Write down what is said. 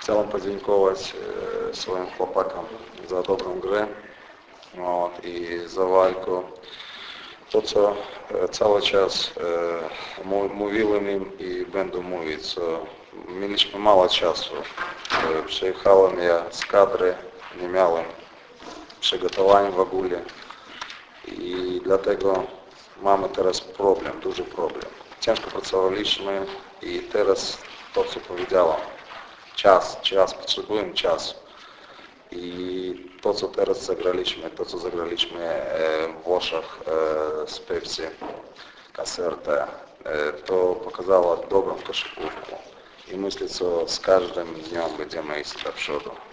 Chciałem podziękować swoim chłopakom za dobrą grę i za walkę. To, co cały czas mówiłem im i będę mówić, mieliśmy mało czasu. Przyjechałem ja z kadry, nie miałem przygotowań w ogóle i dlatego mamy teraz problem, duży problem. Ciężko pracowaliśmy i teraz to, co powiedziałam, czas, potrzebujemy czasu. I to, co teraz zagraliśmy, w Włoszech z Pepsi, Caserta, to pokazało dobrą koszykówkę. I myślę, że z każdym dniem będziemy iść do przodu.